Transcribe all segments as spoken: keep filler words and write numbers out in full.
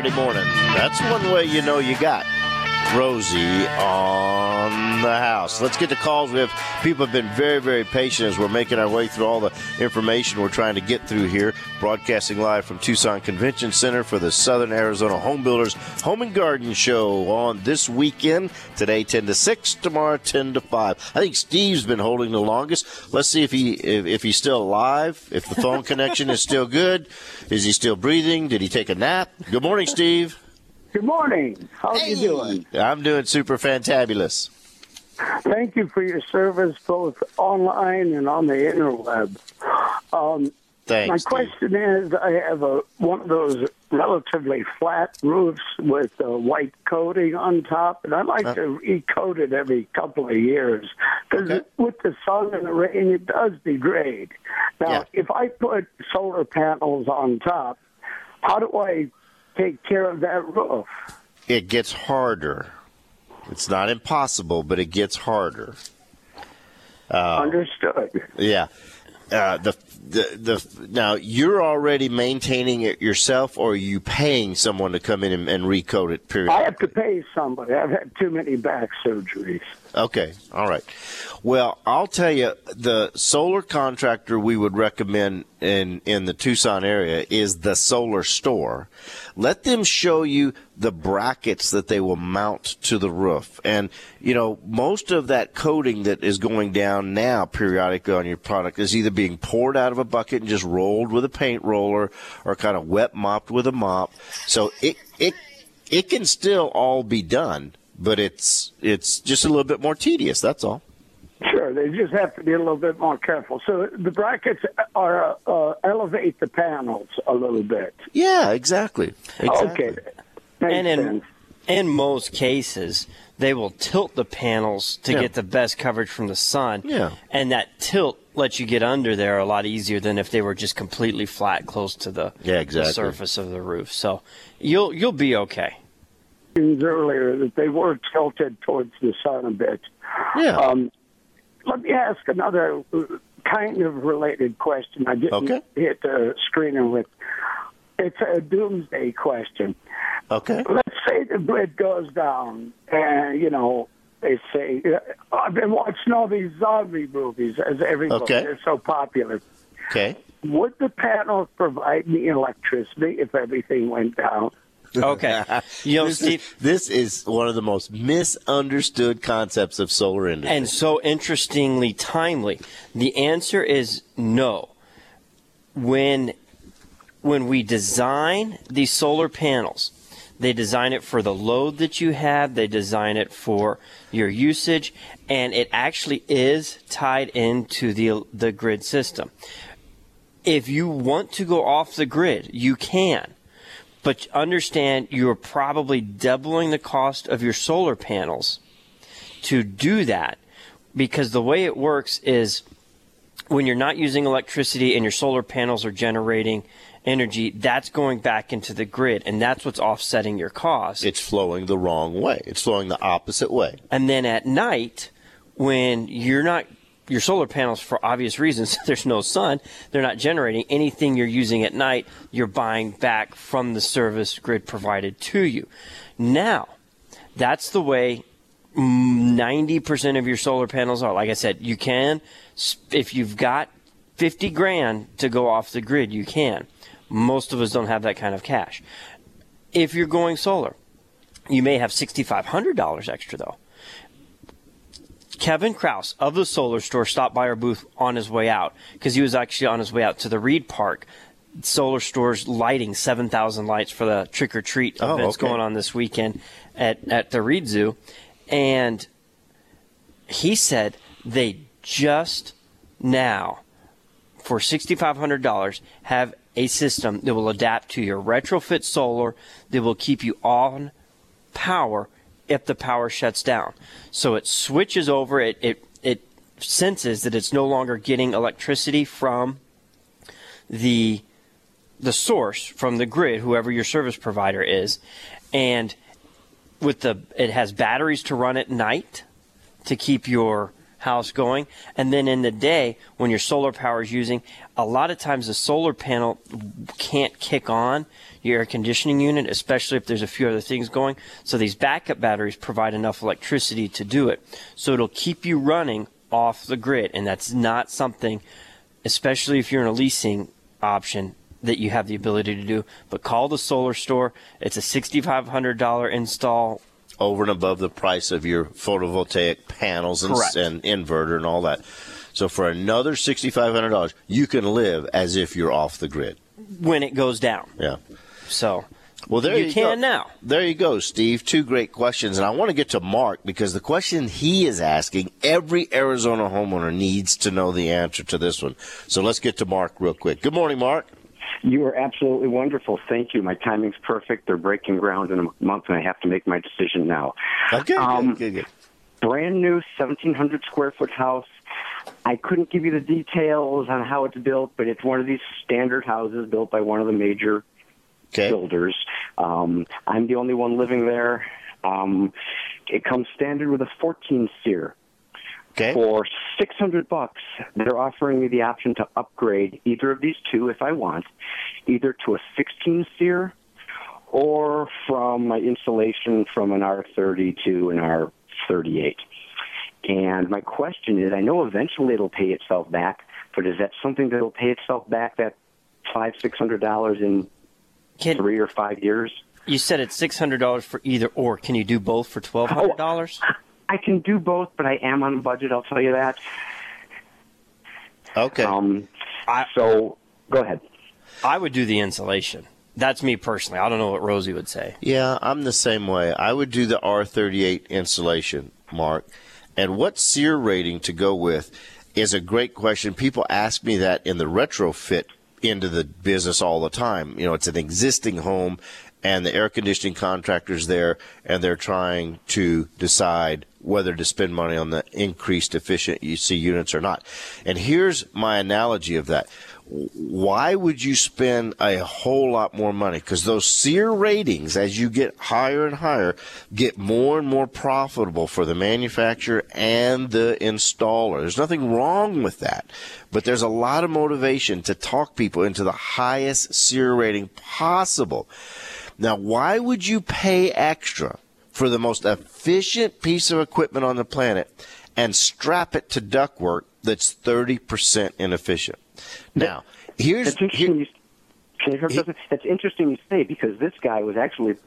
Saturday morning. That's one way you know you got Rosie on the house. Let's get to calls. We have people have been very, very patient as we're making our way through all the information we're trying to get through here. Broadcasting live from Tucson Convention Center for the Southern Arizona Home Builders Home and Garden Show on this weekend. Today ten to six, tomorrow ten to five. I think Steve's been holding the longest. Let's see if he if, if he's still alive, if the phone connection is still good. Is he still breathing? Did he take a nap? Good morning, Steve. Good morning. How are Hey. you doing? I'm doing super fantabulous. Thank you for your service both online and on the interweb. Um, Thanks, my Steve. question is, I have a one of those relatively flat roofs with a white coating on top, and I like Uh. to recoat it every couple of years because Okay. with the sun and the rain, it does degrade. Now, Yeah. if I put solar panels on top, how do I take care of that roof? It gets harder. It's not impossible, but it gets harder. Uh, Understood. Yeah. Uh, the, the the now you're already maintaining it yourself, or are you paying someone to come in and, and recoat it? Period. I have to pay somebody. I've had too many back surgeries. Okay. All right. Well, I'll tell you, the solar contractor we would recommend in, in the Tucson area is the Solar Store. Let them show you the brackets that they will mount to the roof. And, you know, most of that coating that is going down now periodically on your product is either being poured out of a bucket and just rolled with a paint roller or kind of wet mopped with a mop. So it, it, it can still all be done. But it's it's just a little bit more tedious, that's all. Sure, they just have to be a little bit more careful. So the brackets are uh, elevate the panels a little bit. Yeah, exactly. exactly. Okay, makes And in, sense. in most cases, they will tilt the panels to Yeah. get the best coverage from the sun. Yeah. And that tilt lets you get under there a lot easier than if they were just completely flat close to the, Yeah, exactly. the surface of the roof. So you'll you'll be okay. Earlier that they were tilted towards the sun a bit. Yeah. Um, let me ask another kind of related question. I didn't Okay. hit the screener with. It's a doomsday question. Okay. Let's say the grid goes down, and you know they say I've been watching all these zombie movies as everybody Okay. they're so popular. Okay. Would the panels provide me electricity if everything went down? Okay. You know, this, Steve, is, this is one of the most misunderstood concepts of solar industry. and so interestingly timely. The answer is no. When when we design these solar panels, they design it for the load that you have, they design it for your usage, and it actually is tied into the the grid system. If you want to go off the grid, you can. But understand you're probably doubling the cost of your solar panels to do that, because the way it works is when you're not using electricity and your solar panels are generating energy, that's going back into the grid, and that's what's offsetting your cost. it's flowing the wrong way. It's flowing the opposite way. And then at night, when you're not, your solar panels, for obvious reasons, there's no sun, they're not generating anything you're using at night, you're buying back from the service grid provided to you. Now, that's the way ninety percent of your solar panels are. Like I said, you can, if you've got fifty grand to go off the grid, you can. Most of us don't have that kind of cash. If you're going solar, you may have six thousand five hundred dollars extra, though. Kevin Kraus of the Solar Store stopped by our booth on his way out because he was actually on his way out to the Reed Park. Solar Store's lighting seven thousand lights for the trick-or-treat Oh, events okay. going on this weekend at, at the Reed Zoo. And he said they just now, for six thousand five hundred dollars, have a system that will adapt to your retrofit solar that will keep you on power if the power shuts down. So it switches over, it, it, it senses that it's no longer getting electricity from the the source, from the grid, whoever your service provider is, and with the it has batteries to run at night to keep your house going. And then in the day, when your solar power is using, a lot of times the solar panel can't kick on your air conditioning unit, especially if there's a few other things going. So these backup batteries provide enough electricity to do it. So it'll keep you running off the grid. And that's not something, especially if you're in a leasing option, that you have the ability to do. But call the Solar Store. It's a six thousand five hundred dollars install. Over and above the price of your photovoltaic panels and, and inverter and all that. So for another six thousand five hundred dollars, you can live as if you're off the grid. When it goes down. Yeah. So well, there you, you can go. now. There you go, Steve. Two great questions. And I want to get to Mark because the question he is asking, every Arizona homeowner needs to know the answer to this one. So let's get to Mark real quick. Good morning, Mark. You are absolutely wonderful. Thank you. My timing's perfect. They're breaking ground in a month, and I have to make my decision now. Okay, um, good, good, good. Brand new seventeen hundred square foot house. I couldn't give you the details on how it's built, but it's one of these standard houses built by one of the major okay. builders. Um, I'm the only one living there. Um, it comes standard with a fourteen SEER. Okay. For six hundred bucks, they're offering me the option to upgrade either of these two if I want, either to a sixteen SEER or from my insulation from an R thirty to an R thirty-eight. And my question is, I know eventually it'll pay itself back, but is that something that'll pay itself back, that five, six hundred dollars in Can, three or five years? You said it's six hundred dollars for either or. Can you do both for twelve hundred dollars? Oh, I can do both, but I am on a budget, I'll tell you that. Okay. Um, I, so, go ahead. I would do the insulation. That's me personally. I don't know what Rosie would say. Yeah, I'm the same way. I would do the R thirty-eight insulation, Mark. And what SEER rating to go with is a great question. People ask me that in the retrofit into the business all the time. You know, it's an existing home, and the air conditioning contractor's there, and they're trying to decide whether to spend money on the increased efficiency units or not. And here's my analogy of that. Why would you spend a whole lot more money? Because those SEER ratings, as you get higher and higher, get more and more profitable for the manufacturer and the installer. There's nothing wrong with that. But there's a lot of motivation to talk people into the highest SEER rating possible. Now, why would you pay extra for the most efficient piece of equipment on the planet and strap it to ductwork that's thirty percent inefficient? Now, here's... That's interesting, here, you, can you he, that's interesting you say, because this guy was actually,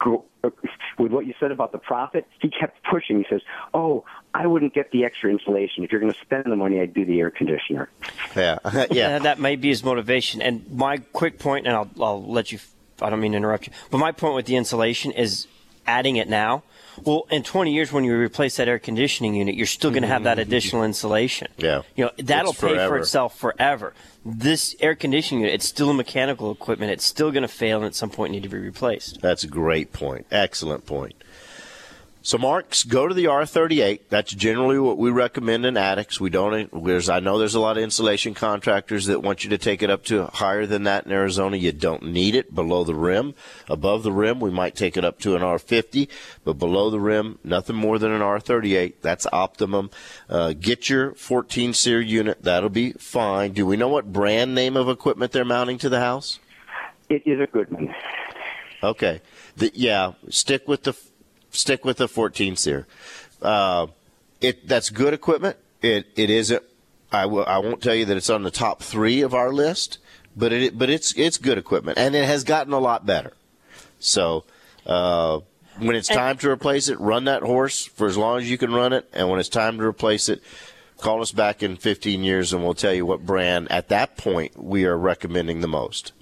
with what you said about the profit, he kept pushing. He says, oh, I wouldn't get the extra insulation. If you're going to spend the money, I'd do the air conditioner. Yeah, yeah. yeah. That may be his motivation. And my quick point, and I'll, I'll let you... I don't mean to interrupt you, but my point with the insulation is adding it now. Well, in twenty years, when you replace that air conditioning unit, you're still going to have that additional insulation. Yeah, you know that'll it's pay forever. for itself forever. This air conditioning unit, it's still a mechanical equipment. It's still going to fail and at some point need to be replaced. That's a great point. Excellent point. So, Marks, go to the R thirty-eight. That's generally what we recommend in attics. We don't. There's, I know there's a lot of insulation contractors that want you to take it up to higher than that in Arizona. You don't need it below the rim. Above the rim, we might take it up to an R fifty, but below the rim, nothing more than an R thirty-eight. That's optimum. Uh, get your fourteen SEER unit. That'll be fine. Do we know what brand name of equipment they're mounting to the house? It is a Goodman. Okay. The, yeah, stick with the. Stick with the fourteen SEER. Uh, it that's good equipment. It it isn't. I will. I won't tell you that it's on the top three of our list, but it but it's it's good equipment, and it has gotten a lot better. So uh, when it's time to replace it, run that horse for as long as you can run it, and when it's time to replace it, call us back in fifteen years, and we'll tell you what brand at that point we are recommending the most.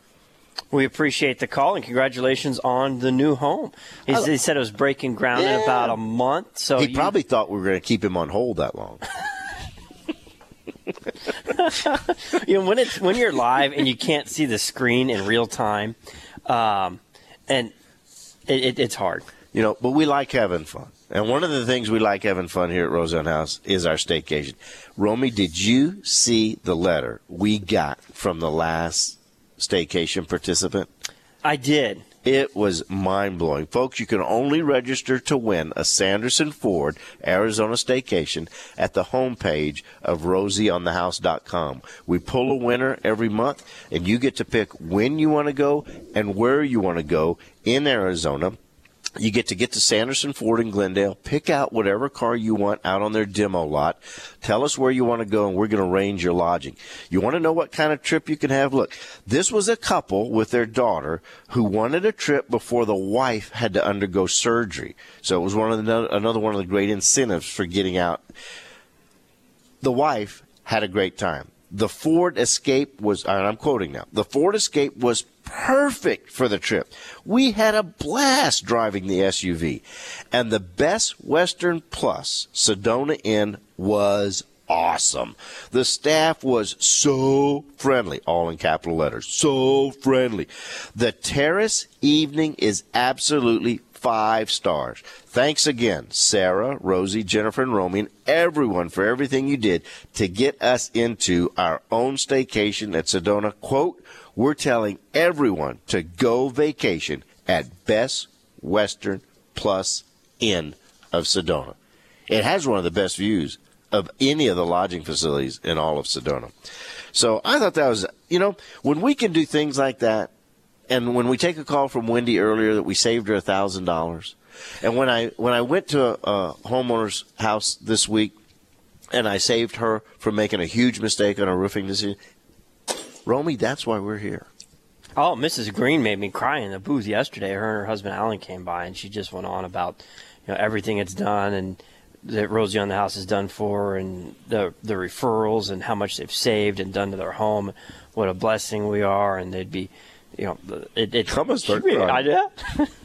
We appreciate the call, and congratulations on the new home. He, he said it was breaking ground yeah. in about a month. So he you, probably thought we were going to keep him on hold that long. you know, when it's when you're live and you can't see the screen in real time, um, and it, it, it's hard. You know, but we like having fun. And one of the things we like having fun here at Roseanne House is our staycation. Romy, did you see the letter we got from the last staycation participant? I did. It was mind-blowing. Folks, you can only register to win a Sanderson Ford Arizona staycation at the homepage of rosie on the house dot com. We pull a winner every month, and you get to pick when you want to go and where you want to go in Arizona. You get to get to Sanderson Ford in Glendale, pick out whatever car you want out on their demo lot. Tell us where you want to go, and we're going to arrange your lodging. You want to know what kind of trip you can have? Look, this was a couple with their daughter who wanted a trip before the wife had to undergo surgery. So it was one of the, another one of the great incentives for getting out. The wife had a great time. The Ford Escape was, and I'm quoting now, the Ford Escape was perfect for the trip. We had a blast driving the S U V. And the Best Western Plus Sedona Inn was awesome. The staff was so friendly, all in capital letters, so friendly. The terrace evening is absolutely five stars. Thanks again, Sarah, Rosie, Jennifer, and Romy, and everyone for everything you did to get us into our own staycation at Sedona. Quote, we're telling everyone to go vacation at Best Western Plus Inn of Sedona. It has one of the best views of any of the lodging facilities in all of Sedona. So I thought that was, you know, when we can do things like that, and when we take a call from Wendy earlier that we saved her one thousand dollars, and when I when I went to a, a homeowner's house this week and I saved her from making a huge mistake on a roofing decision, Romy, that's why we're here. Oh, Missus Green made me cry in the booth yesterday. Her and her husband Alan came by, and she just went on about, you know, everything it's done and that Rosie on the House has done for her, and the the referrals and how much they've saved and done to their home. What a blessing we are, and they'd be, you know, it. it I'm gonna start she, crying. I, yeah.